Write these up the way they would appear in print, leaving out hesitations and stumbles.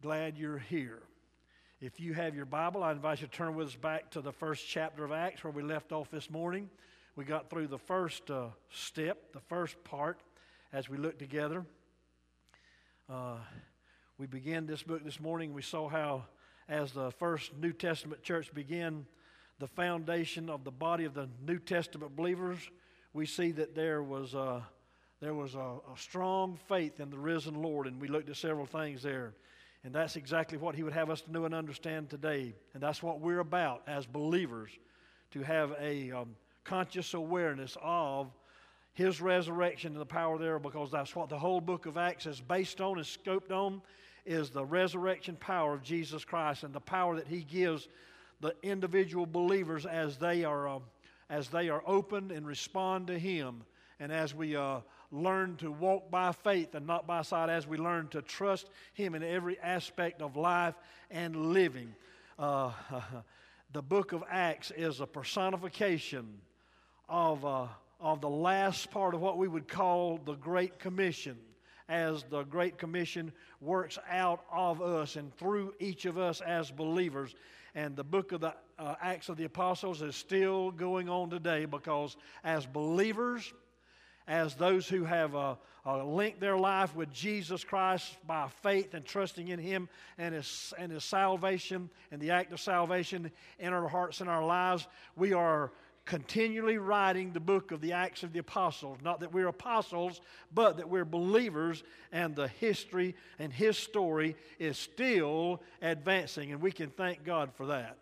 glad you're here. If you have your Bible, I invite you to turn with us back to the first chapter of Acts where we left off this morning. We got through the first step, the first part, as we looked together. We began this book this morning. We saw how, as the first New Testament church began the foundation of the body of the New Testament believers, we see that there was a strong faith in the risen Lord, and we looked at several things there. And that's exactly what He would have us to know and understand today. And that's what we're about as believers, to have a conscious awareness of His resurrection and the power there, because that's what the whole book of Acts is based on and scoped on, is the resurrection power of Jesus Christ and the power that He gives the individual believers as they are open and respond to Him. And as we learn to walk by faith and not by sight, as we learn to trust Him in every aspect of life and living. The book of Acts is a personification of the last part of what we would call the Great Commission, as the Great Commission works out of us and through each of us as believers. And the book of the Acts of the Apostles is still going on today, because as believers, as those who have linked their life with Jesus Christ by faith and trusting in Him and His salvation and the act of salvation in our hearts and our lives, we are continually writing the book of the Acts of the Apostles. Not that we're apostles, but that we're believers, and the history and His story is still advancing, and we can thank God for that.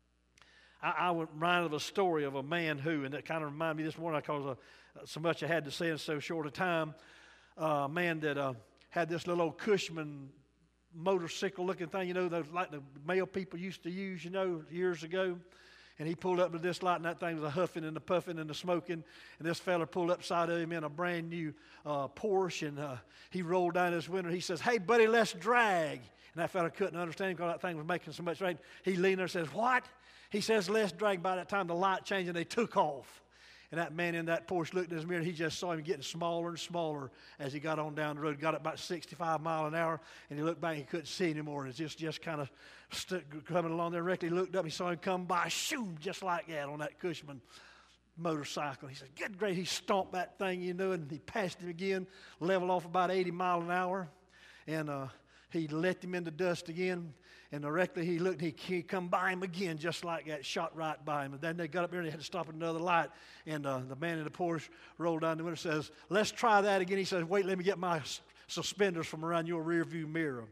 I was reminded of a story of a man who, and that kind of reminded me this morning because so much I had to say in so short a time. A man that had this little old Cushman motorcycle-looking thing, those like the male people used to use, years ago. And he pulled up to this light, and that thing was a huffing and a puffing and a smoking. And this fella pulled up beside of him in a brand new Porsche, and he rolled down his window. He says, "Hey, buddy, let's drag." And that fella couldn't understand him because that thing was making so much rain. He leaned there and says, "What?" He says, "Let's drag." By that time, the light changed, and they took off. And that man in that Porsche looked in his mirror, and he just saw him getting smaller and smaller as he got on down the road. Got up about 65 miles an hour, and he looked back, and he couldn't see anymore. And it's just kind of coming along there. He looked up, he saw him come by, shoo, just like that on that Cushman motorcycle. He said, "Good great." He stomped that thing, and he passed him again, leveled off about 80 miles an hour. And he let him into dust again. And directly he looked, and he come by him again, just like that, shot right by him. And then they got up there, and they had to stop at another light. And the man in the Porsche rolled down the window and says, "Let's try that again." He says, "Wait, let me get my suspenders from around your rear view mirror."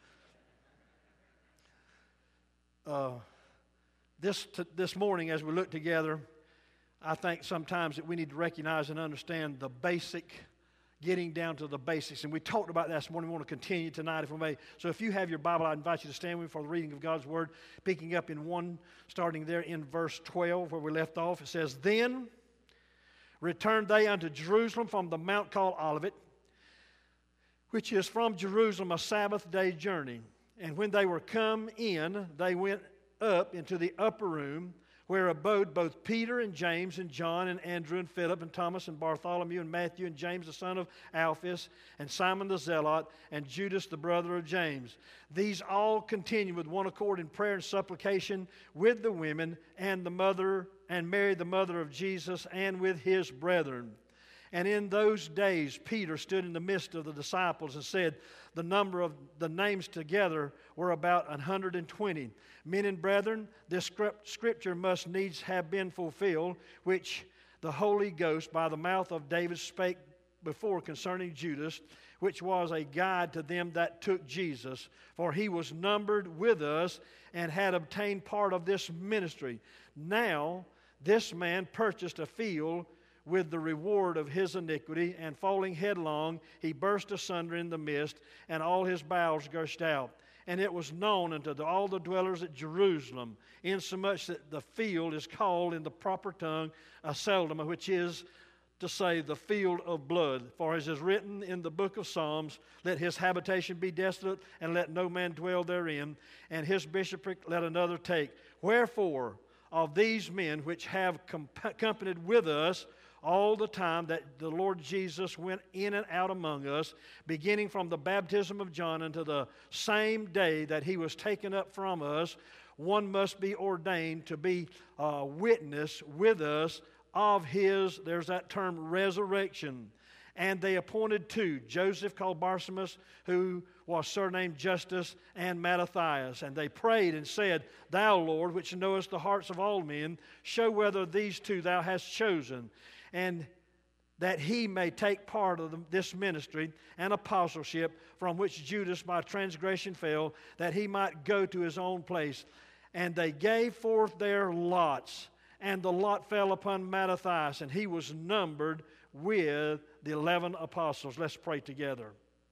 This morning, as we look together, I think sometimes that we need to recognize and understand the basic, getting down to the basics. And we talked about that this morning. We want to continue tonight if we may. So if you have your Bible, I invite you to stand with me for the reading of God's Word, picking up starting there in verse 12 where we left off. It says, "Then returned they unto Jerusalem from the mount called Olivet, which is from Jerusalem a Sabbath day journey. And when they were come in, they went up into the upper room, where abode both Peter and James and John and Andrew and Philip and Thomas and Bartholomew and Matthew and James the son of Alphaeus and Simon the Zealot and Judas the brother of James. These all continued with one accord in prayer and supplication with the women and Mary the mother of Jesus and with his brethren. And in those days Peter stood in the midst of the disciples and said, the number of the names together were about 120. Men and brethren, this scripture must needs have been fulfilled, which the Holy Ghost by the mouth of David spake before concerning Judas, which was a guide to them that took Jesus. For he was numbered with us and had obtained part of this ministry. Now this man purchased a field with the reward of his iniquity, and falling headlong, he burst asunder in the midst, and all his bowels gushed out. And it was known unto all the dwellers at Jerusalem, insomuch that the field is called in the proper tongue Aceldama, which is to say the field of blood. For as is written in the book of Psalms, let his habitation be desolate, and let no man dwell therein, and his bishopric let another take. Wherefore, of these men which have accompanied with us all the time that the Lord Jesus went in and out among us, beginning from the baptism of John until the same day that he was taken up from us. One must be ordained to be a witness with us of his, there's that term, resurrection. And they appointed two, Joseph called Barsabbas, who was surnamed Justus, and Mattathias. And they prayed and said, Thou, Lord, which knowest the hearts of all men, show whether these two thou hast chosen, and that he may take part of this ministry and apostleship from which Judas by transgression fell, that he might go to his own place. And they gave forth their lots, and the lot fell upon Mattathias, and he was numbered with the 11 apostles. Let's pray together.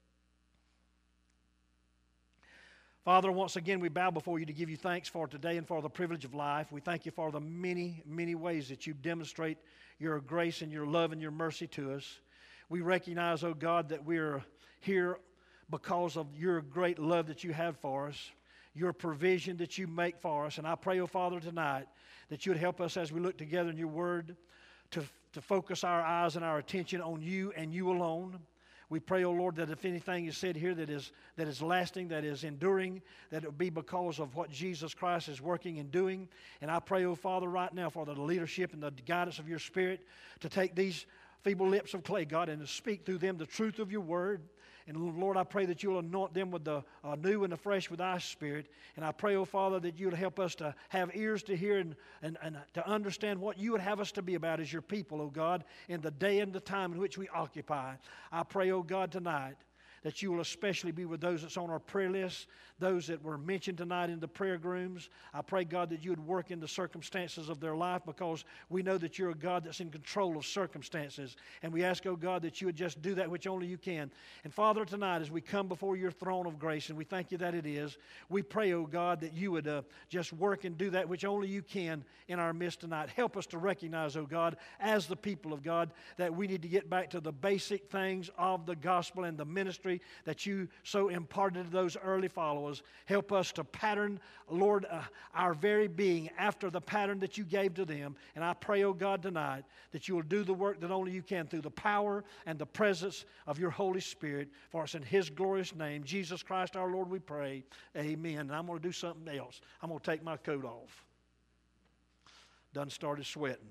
Father, once again we bow before you to give you thanks for today and for the privilege of life. We thank you for the many, many ways that you demonstrate your grace and your love and your mercy to us. We recognize, oh God, that we're here because of your great love that you have for us, your provision that you make for us. And I pray, oh Father, tonight that you would help us as we look together in your word to focus our eyes and our attention on you and you alone. We pray, O Lord, that if anything is said here that is lasting, that is enduring, that it will be because of what Jesus Christ is working and doing. And I pray, O Father, right now for the leadership and the guidance of your Spirit to take these feeble lips of clay, God, and to speak through them the truth of your word. And Lord, I pray that you'll anoint them with the new and the fresh with thy Spirit. And I pray, oh Father, that you'll help us to have ears to hear and to understand what you would have us to be about as your people, oh God, in the day and the time in which we occupy. I pray, oh God, tonight that you will especially be with those that's on our prayer list, those that were mentioned tonight in the prayer rooms. I pray, God, that you would work in the circumstances of their life, because we know that you're a God that's in control of circumstances. And we ask, oh God, that you would just do that which only you can. And Father, tonight as we come before your throne of grace, and we thank you that it is, we pray, oh God, that you would just work and do that which only you can in our midst tonight. Help us to recognize, oh God, as the people of God, that we need to get back to the basic things of the gospel and the ministry that you so imparted to those early followers. Help us to pattern, Lord, our very being after the pattern that you gave to them. And I pray, oh God, tonight that you will do the work that only you can through the power and the presence of your Holy Spirit. For us in his glorious name, Jesus Christ our Lord, we pray. Amen. And I'm going to do something else. I'm going to take my coat off. Done started sweating.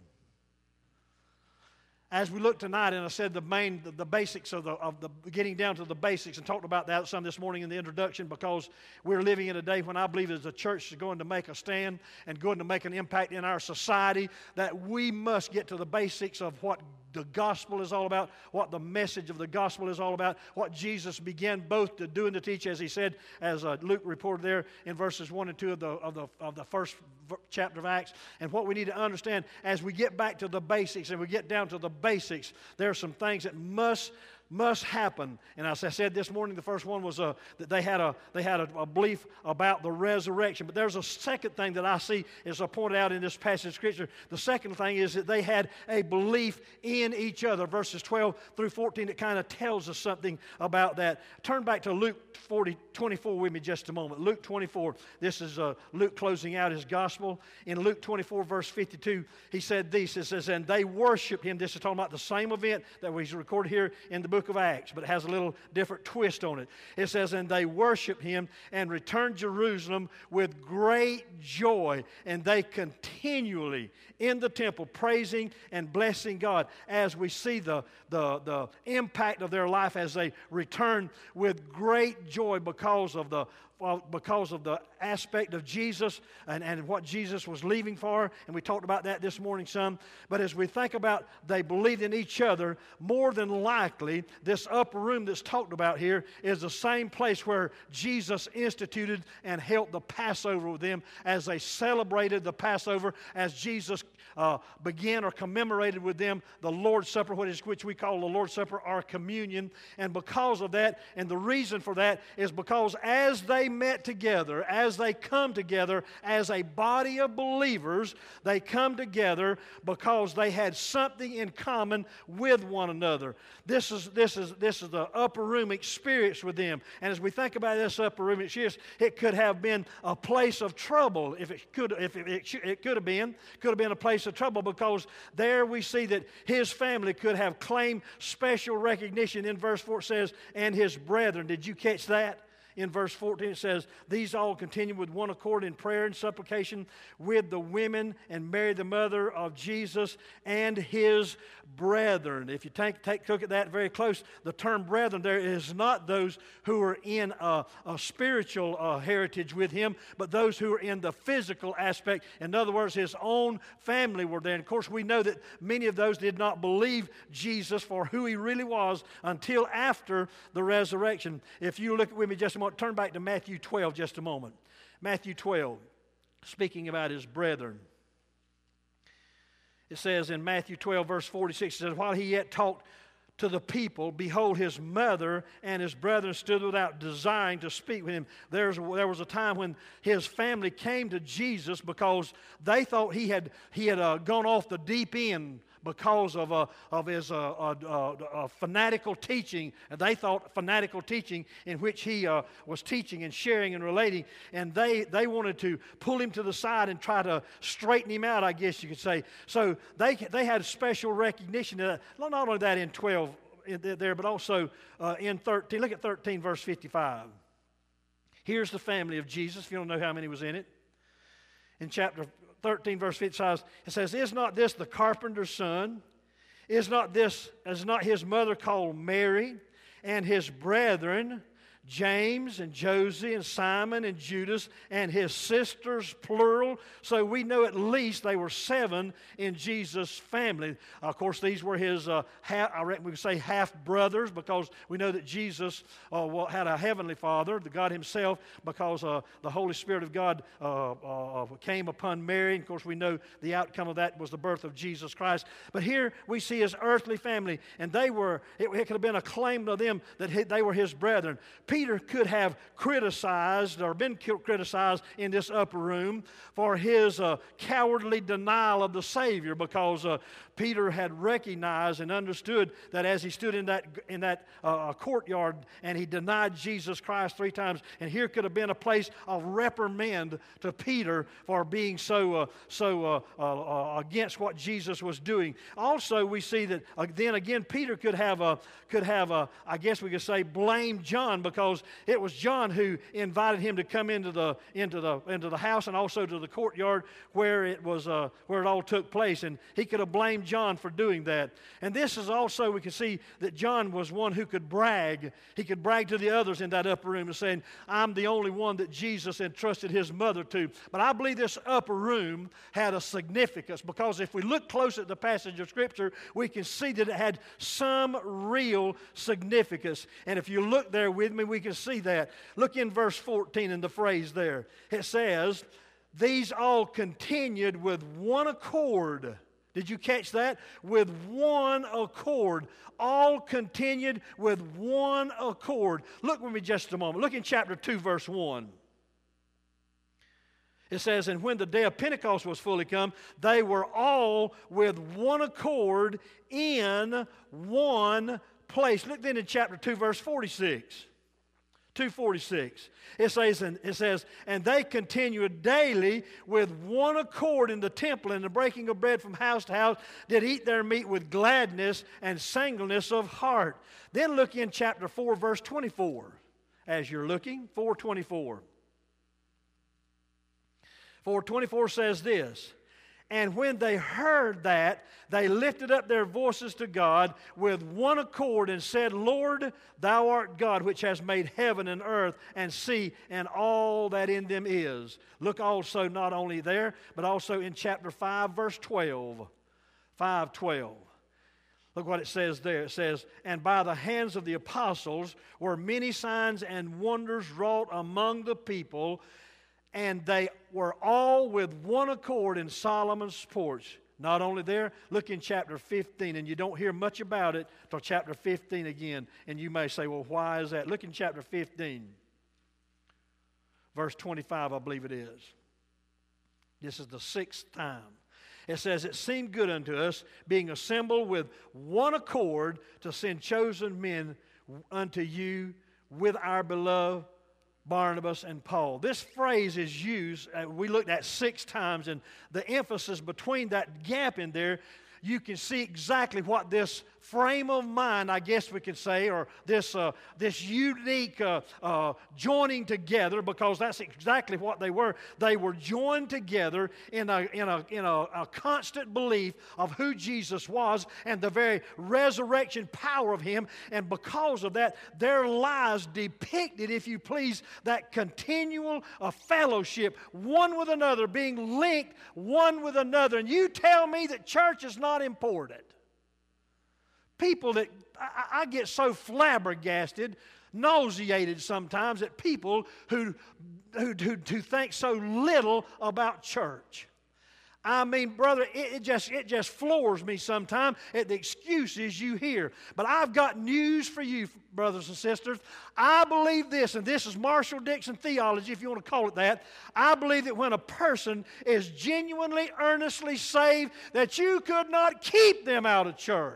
As we look tonight, and I said the basics of the getting down to the basics, and talked about that some this morning in the introduction, because we're living in a day when I believe as the church is going to make a stand and going to make an impact in our society, that we must get to the basics of what the gospel is all about, what the message of the gospel is all about, what Jesus began both to do and to teach, as he said, as Luke reported there in verses 1 and 2 of the first chapter of Acts. And what we need to understand as we get back to the basics and we get down to the basics, there are some things that must happen. And as I said this morning, the first one was that they had a belief about the resurrection. But there's a second thing that I see as I pointed out in this passage of Scripture. The second thing is that they had a belief in each other. Verses 12 through 14, it kind of tells us something about that. Turn back to Luke 24 with me just a moment. Luke 24, this is Luke closing out his gospel. In Luke 24, verse 52, he said this. It says, and they worshiped him. This is talking about the same event that was recorded here in the book of Acts, but it has a little different twist on it. It says, and they worshiped him and returned to Jerusalem with great joy, and they continually in the temple praising and blessing God. As we see the impact of their life as they return with great joy because of the aspect of Jesus and what Jesus was leaving for. And we talked about that this morning some. But as we think about they believed in each other, more than likely this upper room that's talked about here is the same place where Jesus instituted and held the Passover with them as they celebrated the Passover, as Jesus began or commemorated with them the Lord's Supper, which we call the Lord's Supper or communion. And because of that, and the reason for that is because as they met together, as they come together as a body of believers, they come together because they had something in common with one another. This is the upper room experience with them. And as we think about this upper room experience, it could have been a place of trouble. It could have been a place of trouble, because there we see that his family could have claimed special recognition. In verse 4 it says, and his brethren. Did you catch that? In verse 14 it says, these all continued with one accord in prayer and supplication with the women and Mary the mother of Jesus and his brethren. If you take a look at that very close, the term brethren there is not those who are in a spiritual heritage with him, but those who are in the physical aspect. In other words, his own family were there. And of course, we know that many of those did not believe Jesus for who he really was until after the resurrection. If you look with me just a moment, turn back to Matthew 12 just a moment. Matthew 12, speaking about his brethren. It says in Matthew 12, verse 46, it says, while he yet talked to the people, behold, his mother and his brethren stood without, desiring to speak with him. There was a time when his family came to Jesus because they thought he had gone off the deep end because of his fanatical teaching. And they thought fanatical teaching in which he was teaching and sharing and relating. And they wanted to pull him to the side and try to straighten him out, I guess you could say. So they had special recognition. Not only that in 12 there, but also in 13. Look at 13, verse 55. Here's the family of Jesus, if you don't know how many was in it. In chapter 13, verse 55, it says, is not this the carpenter's son? Is not his mother called Mary, and his brethren, James and Josie and Simon and Judas, and his sisters, plural? So we know at least they were 7 in Jesus' family. Of course, these were his, I reckon we could say half-brothers, because we know that Jesus had a heavenly Father, the God himself, because the Holy Spirit of God came upon Mary. And of course, we know the outcome of that was the birth of Jesus Christ. But here we see his earthly family, and it could have been a claim to them that they were his brethren. Peter could have criticized or been criticized in this upper room for his cowardly denial of the Savior, because Peter had recognized and understood that as he stood in that courtyard and he denied Jesus Christ 3 times, and here could have been a place of reprimand to Peter for being so against what Jesus was doing. Also, we see that then again Peter could have I guess we could say blame John, because it was John who invited him to come into the house and also to the courtyard where it all took place, and he could have blamed John for doing that. And this is also, we can see that John was one who could brag. He could brag to the others in that upper room and saying, I'm the only one that Jesus entrusted his mother to. But I believe this upper room had a significance, because if we look close at the passage of Scripture, we can see that it had some real significance. And if you look there with me, we can see that. Look in verse 14 in the phrase there. It says, these all continued with one accord. Did you catch that? With one accord. All continued with one accord. Look with me just a moment. Look in chapter 2, verse 1. It says, and when the day of Pentecost was fully come, they were all with one accord in one place. Look then in chapter 2, verse 46. 2:46. It says, and they continued daily with one accord in the temple, and the breaking of bread from house to house, did eat their meat with gladness and singleness of heart. Then look in chapter 4, verse 24. As you're looking, 4:24. 4:24 says this, and when they heard that, they lifted up their voices to God with one accord and said, Lord, thou art God, which has made heaven and earth and sea and all that in them is. Look also not only there, but also in chapter 5, verse 12. 5:12. Look what it says there. It says, and by the hands of the apostles were many signs and wonders wrought among the people, and they were all with one accord in Solomon's porch. Not only there, look in chapter 15, and you don't hear much about it till chapter 15 again. And you may say, well, why is that? Look in chapter 15. verse 25, I believe it is. This is the 6th time. It says, it seemed good unto us, being assembled with one accord, to send chosen men unto you with our beloved Barnabas and Paul. This phrase is used, we looked at 6 times, and the emphasis between that gap in there, you can see exactly what this frame of mind, I guess we could say, or this unique joining together, because that's exactly what they were. They were joined together in a constant belief of who Jesus was and the very resurrection power of Him. And because of that, their lives depicted, if you please, that continual fellowship, one with another, being linked one with another. And you tell me that church is not important. People that, I get so flabbergasted, nauseated sometimes at people who think so little about church. I mean, brother, it just floors me sometimes at the excuses you hear. But I've got news for you, brothers and sisters. I believe this, and this is Marshall Dixon theology, if you want to call it that. I believe that when a person is genuinely, earnestly saved, that you could not keep them out of church.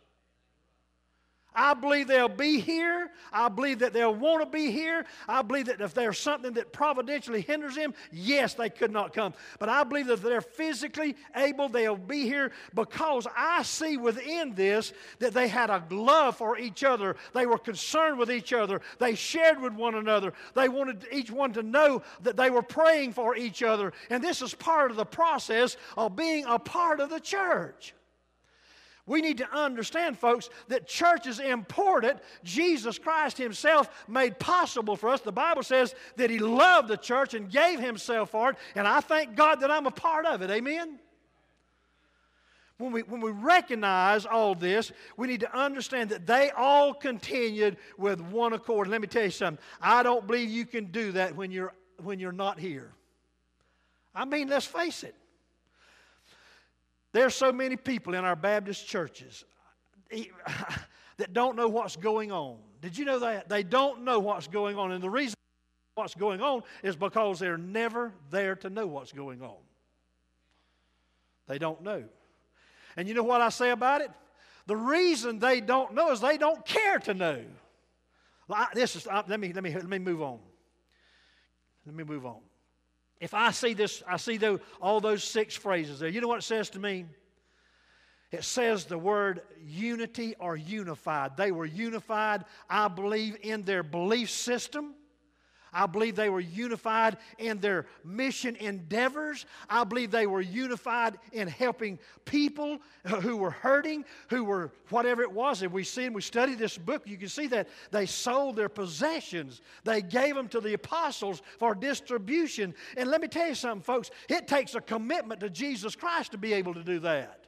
I believe they'll be here. I believe that they'll want to be here. I believe that if there's something that providentially hinders them, yes, they could not come. But I believe that if they're physically able, they'll be here, because I see within this that they had a love for each other. They were concerned with each other. They shared with one another. They wanted each one to know that they were praying for each other. And this is part of the process of being a part of the church. We need to understand, folks, that church is important. Jesus Christ Himself made possible for us. The Bible says that He loved the church and gave Himself for it, and I thank God that I'm a part of it. Amen? When we recognize all this, we need to understand that they all continued with one accord. Let me tell you something. I don't believe you can do that when you're not here. I mean, let's face it. There's so many people in our Baptist churches that don't know what's going on. Did you know that? They don't know what's going on. And the reason what's going on is because they're never there to know what's going on. They don't know. And you know what I say about it? The reason they don't know is they don't care to know. Let me move on. Let me move on. If I see this, all those 6 phrases there. You know what it says to me? It says the word unity or unified. They were unified, I believe, in their belief system. I believe they were unified in their mission endeavors. I believe they were unified in helping people who were hurting, who were whatever it was. And we study this book, you can see that they sold their possessions. They gave them to the apostles for distribution. And let me tell you something, folks. It takes a commitment to Jesus Christ to be able to do that.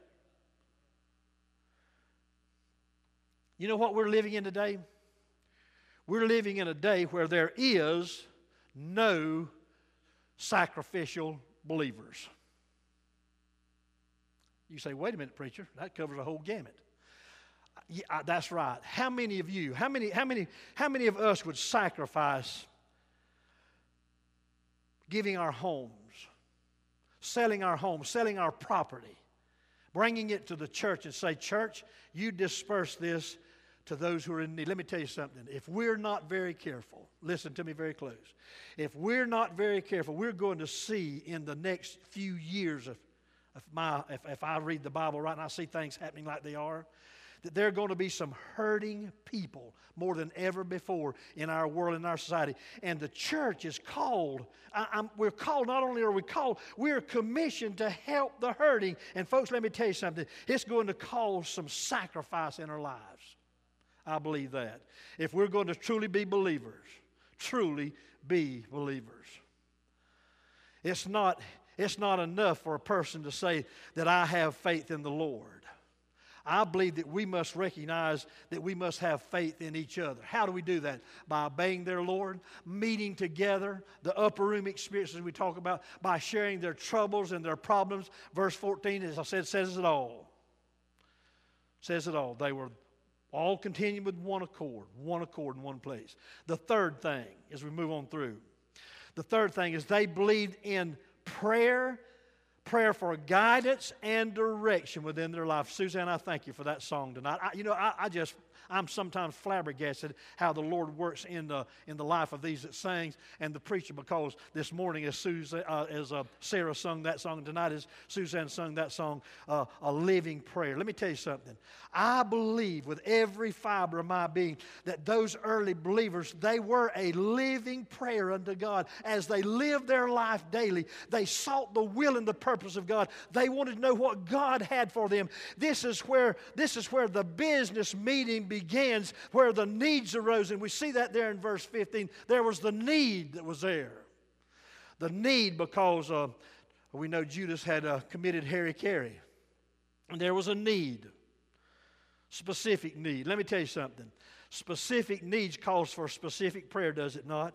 You know what we're living in today? We're living in a day where there is no sacrificial believers. You say, wait a minute, preacher, that covers a whole gamut. Yeah, that's right. How many of you, how many of us would sacrifice giving our homes, selling our property, bringing it to the church and say, church, you disperse this to those who are in need? Let me tell you something. If we're not very careful, listen to me very close. If we're not very careful, we're going to see in the next few years, if I read the Bible right and I see things happening like they are, that there are going to be some hurting people more than ever before in our world, in our society. And the church is called, we're called, not only are we called, we're commissioned to help the hurting. And folks, let me tell you something. It's going to cause some sacrifice in our lives. I believe that. If we're going to truly be believers, it's not enough for a person to say that I have faith in the Lord. I believe that we must recognize that we must have faith in each other. How do we do that? By obeying their Lord, meeting together, the upper room experiences we talk about, by sharing their troubles and their problems. Verse 14, as I said, says it all. Says it all. They were all continuing with one accord in one place. The third thing, as we move on through, The third thing is they believed in prayer for guidance and direction within their life. Suzanne, I thank you for that song tonight. I'm sometimes flabbergasted how the Lord works in the life of these that sings and the preacher, because this morning as Sarah sung that song, tonight as Suzanne sung that song, A Living Prayer. Let me tell you something. I believe with every fiber of my being that those early believers, they were a living prayer unto God. As they lived their life daily, they sought the will and the purpose of God. They wanted to know what God had for them. This is where the business meeting begins, where the needs arose. And we see that there in verse 15. There was the need that was there. The need because we know Judas had committed Harry-Carry. And there was a need. Specific need. Let me tell you something. Specific needs calls for specific prayer, does it not?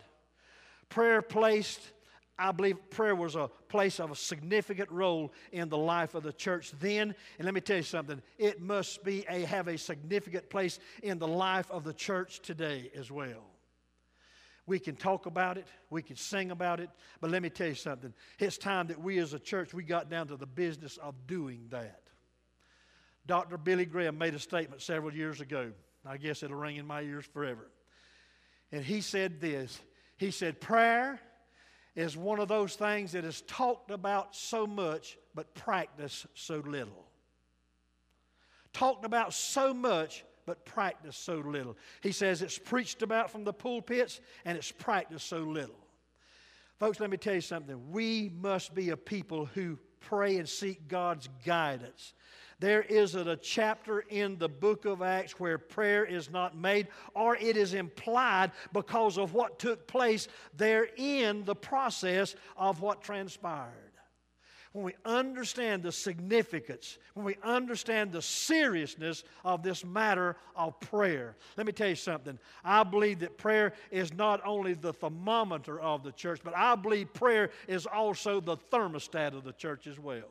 I believe prayer was a place of a significant role in the life of the church then. And let me tell you something. It must have a significant place in the life of the church today as well. We can talk about it. We can sing about it. But let me tell you something. It's time that we as a church, we got down to the business of doing that. Dr. Billy Graham made a statement several years ago. I guess it'll ring in my ears forever. And he said this. He said, prayer is one of those things that is talked about so much, but practiced so little. Talked about so much, but practiced so little. He says it's preached about from the pulpits, and it's practiced so little. Folks, let me tell you something. We must be a people who pray and seek God's guidance. There isn't a chapter in the book of Acts where prayer is not made, or it is implied because of what took place there in the process of what transpired. When we understand the significance, when we understand the seriousness of this matter of prayer, let me tell you something. I believe that prayer is not only the thermometer of the church, but I believe prayer is also the thermostat of the church as well.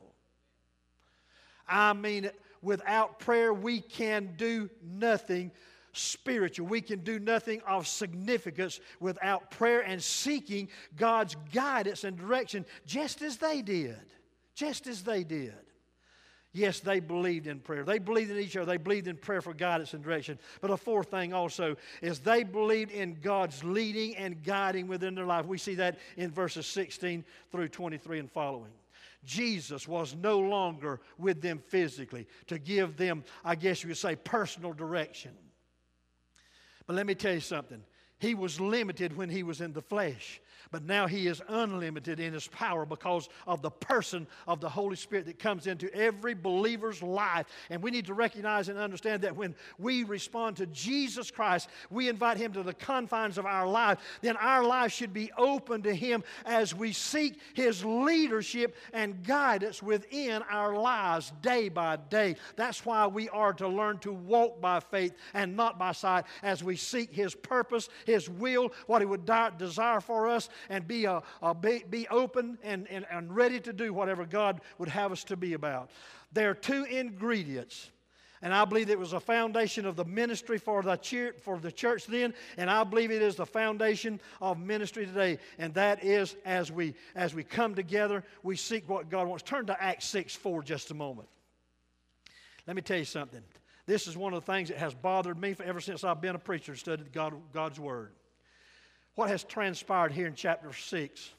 I mean, without prayer, we can do nothing spiritual. We can do nothing of significance without prayer and seeking God's guidance and direction, just as they did. Just as they did. Yes, they believed in prayer. They believed in each other. They believed in prayer for guidance and direction. But a fourth thing also is they believed in God's leading and guiding within their life. We see that in verses 16 through 23 and following. Jesus was no longer with them physically to give them, I guess you would say, personal direction. But let me tell you something. He was limited when he was in the flesh. But now he is unlimited in his power because of the person of the Holy Spirit that comes into every believer's life. And we need to recognize and understand that when we respond to Jesus Christ, we invite him to the confines of our life, then our life should be open to him as we seek his leadership and guidance within our lives day by day. That's why we are to learn to walk by faith and not by sight as we seek his purpose, his will, what he would desire for us, and be open and ready to do whatever God would have us to be about. There are two ingredients, and I believe it was a foundation of the ministry for the church then, and I believe it is the foundation of ministry today, and that is as we come together, we seek what God wants. Turn to Acts 6:4 just a moment. Let me tell you something. This is one of the things that has bothered me ever since I've been a preacher and studied God's Word. What has transpired here in chapter 6?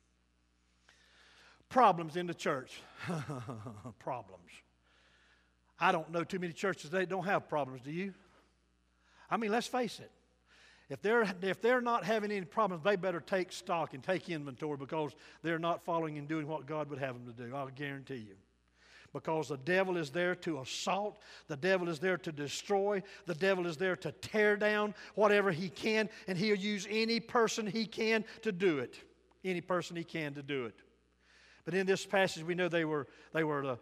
Problems in the church. Problems. I don't know too many churches that don't have problems, do you? I mean, let's face it. If they're not having any problems, they better take stock and take inventory because they're not following and doing what God would have them to do. I'll guarantee you. Because the devil is there to assault. The devil is there to destroy. The devil is there to tear down whatever he can. And he'll use any person he can to do it. Any person he can to do it. But in this passage we know they were the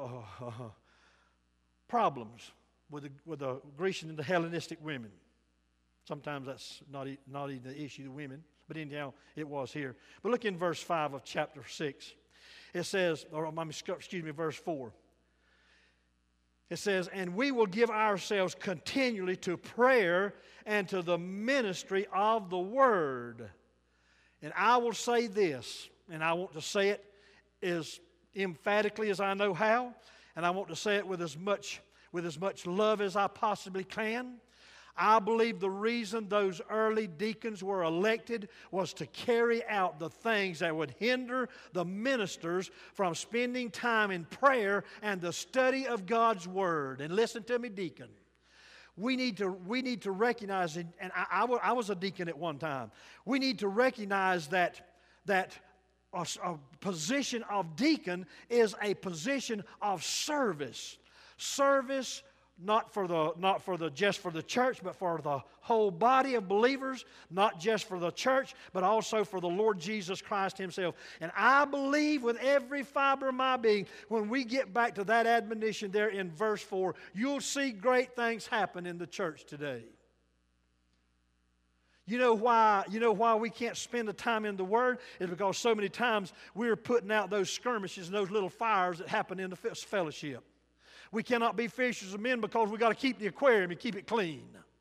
problems with the Grecian and the Hellenistic women. Sometimes that's not even the issue, the women. But anyhow, it was here. But look in verse 5 of chapter 6. It says, verse 4. It says, and we will give ourselves continually to prayer and to the ministry of the word. And I will say this, and I want to say it as emphatically as I know how, and I want to say it with as much love as I possibly can. I believe the reason those early deacons were elected was to carry out the things that would hinder the ministers from spending time in prayer and the study of God's Word. And listen to me, deacon. We need to recognize, and I was a deacon at one time, we need to recognize that a position of deacon is a position of service. Service not just for the church, but for the whole body of believers, not just for the church, but also for the Lord Jesus Christ Himself. And I believe with every fiber of my being, when we get back to that admonition there in verse 4, you'll see great things happen in the church today. You know why we can't spend the time in the Word? Is because so many times we're putting out those skirmishes and those little fires that happen in the fellowship. We cannot be fishers of men because we've got to keep the aquarium and keep it clean.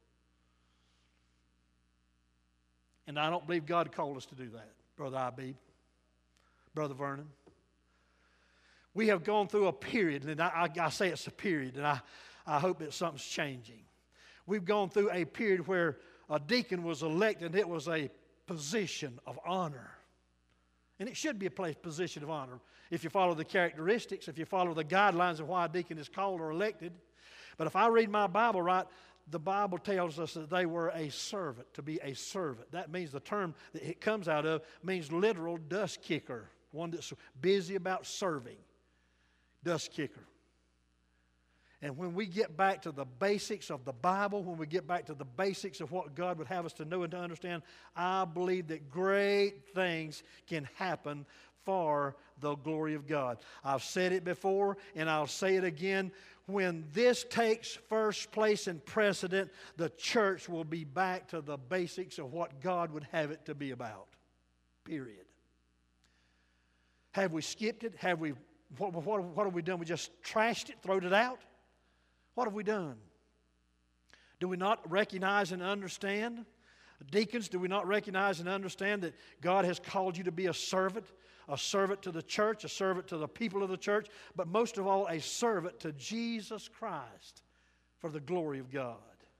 And I don't believe God called us to do that, Brother Ibebe, Brother Vernon. We have gone through a period, and I say it's a period, and I hope that something's changing. We've gone through a period where a deacon was elected, and it was a position of honor. And it should be a position of honor if you follow the characteristics, if you follow the guidelines of why a deacon is called or elected. But if I read my Bible right, the Bible tells us that they were a servant, to be a servant. That means the term that it comes out of means literal dust kicker, one that's busy about serving, dust kicker. And when we get back to the basics of the Bible, when we get back to the basics of what God would have us to know and to understand, I believe that great things can happen for the glory of God. I've said it before, and I'll say it again. When this takes first place and precedent, the church will be back to the basics of what God would have it to be about. Period. Have we skipped it? What have we done? We just trashed it, thrown it out? What have we done? Do we not recognize and understand? Deacons, do we not recognize and understand that God has called you to be a servant to the church, a servant to the people of the church, but most of all, a servant to Jesus Christ for the glory of God?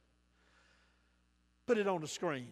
Put it on the screen.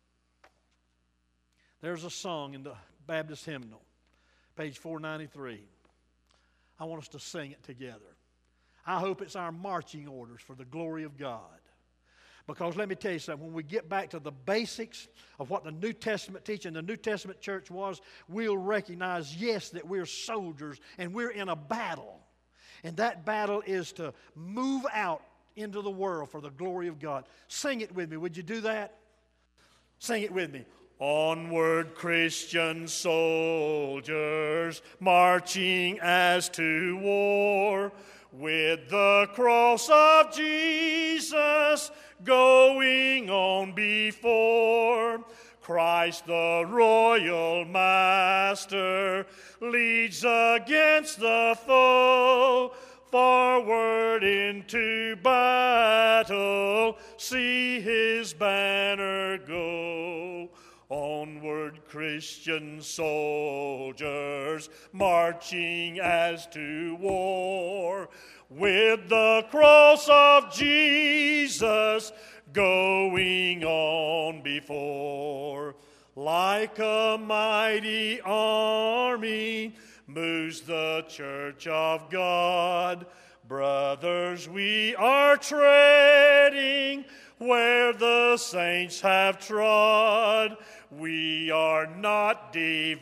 There's a song in the Baptist hymnal, page 493. I want us to sing it together. I hope it's our marching orders for the glory of God. Because let me tell you something, when we get back to the basics of what the New Testament teaching, the New Testament church was, we'll recognize, yes, that we're soldiers and we're in a battle. And that battle is to move out into the world for the glory of God. Sing it with me. Would you do that? Sing it with me. Onward, Christian soldiers, marching as to war, with the cross of Jesus going on before. Christ the royal master leads against the foe. Forward into battle, see his banner go. Onward, Christian soldiers, marching as to war, with the cross of Jesus going on before. Like a mighty army moves the church of God. Brothers, we are treading where the saints have trod. We are not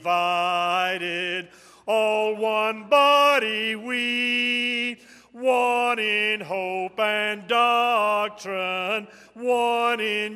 divided, all one body we, one in hope and doctrine, one in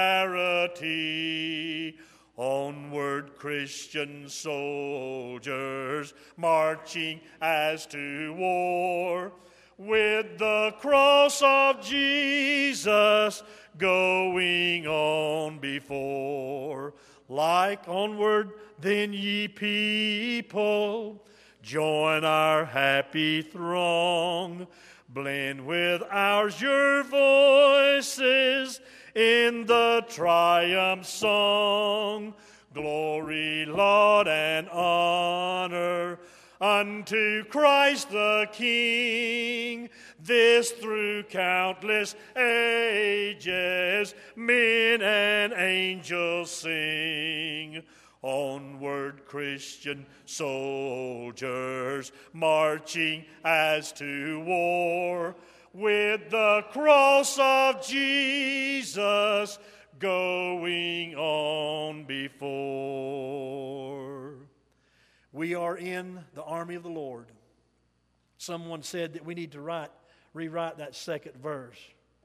charity. Onward, Christian soldiers, marching as to war, with the cross of Jesus going on before. Like onward, then ye people, join our happy throng. Blend with ours your voices in the triumph song. Glory, laud, and honor unto Christ the King. This through countless ages men and angels sing. Onward, Christian soldiers, marching as to war, with the cross of Jesus going on before. We are in the army of the Lord. Someone said that we need to rewrite that second verse.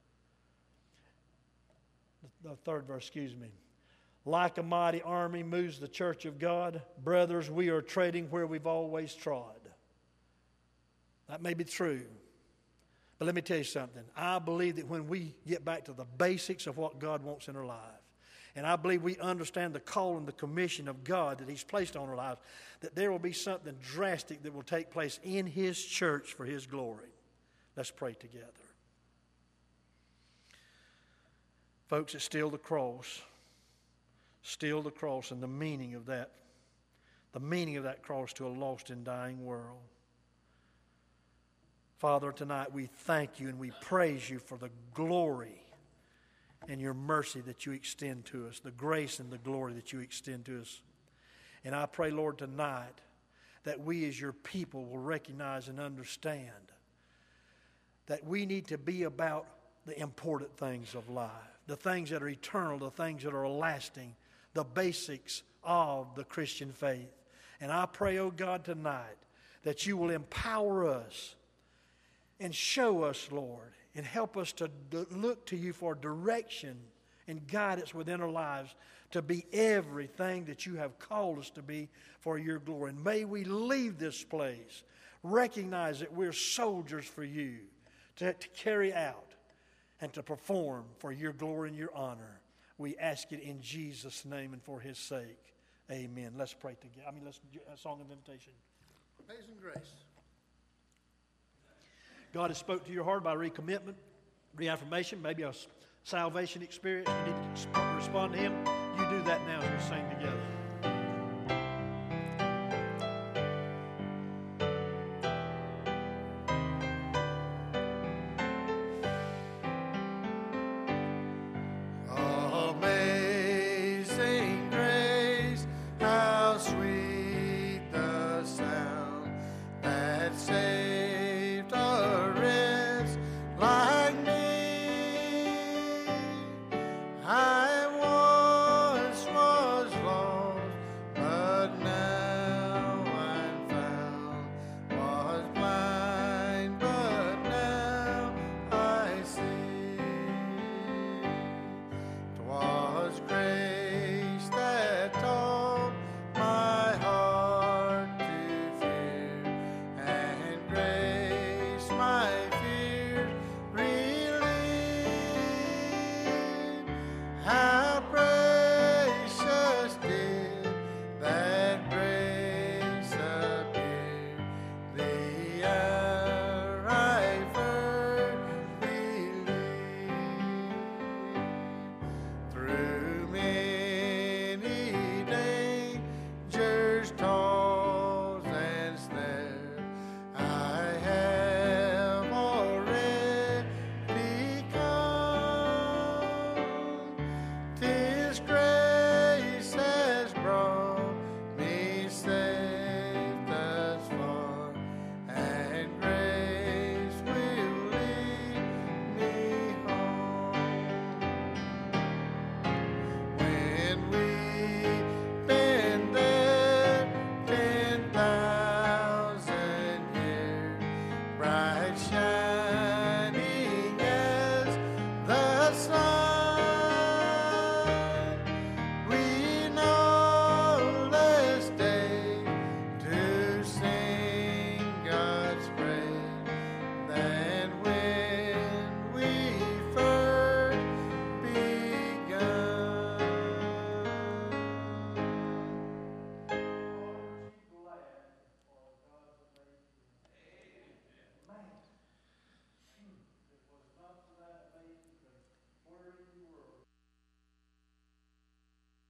The third verse, excuse me. Like a mighty army moves the church of God. Brothers, we are treading where we've always trod. That may be true. But let me tell you something. I believe that when we get back to the basics of what God wants in our life, and I believe we understand the call and the commission of God that He's placed on our lives, that there will be something drastic that will take place in His church for His glory. Let's pray together. Folks, it's still the cross. Still the cross, and the meaning of that cross to a lost and dying world. Father, tonight we thank you and we praise you for the glory and your mercy that you extend to us, the grace and the glory that you extend to us. And I pray, Lord, tonight that we as your people will recognize and understand that we need to be about the important things of life, the things that are eternal, the things that are lasting, the basics of the Christian faith. And I pray, oh God, tonight that you will empower us and show us, Lord, and help us to look to you for direction and guidance within our lives to be everything that you have called us to be for your glory. And may we leave this place, recognize that we're soldiers for you to carry out and to perform for your glory and your honor. We ask it in Jesus' name and for his sake. Amen. Let's pray together. Let's do a song of invitation. Amazing grace. God has spoke to your heart by recommitment, reaffirmation, maybe a salvation experience. You need to respond to him. You do that now as we sing together. Amazing grace, how sweet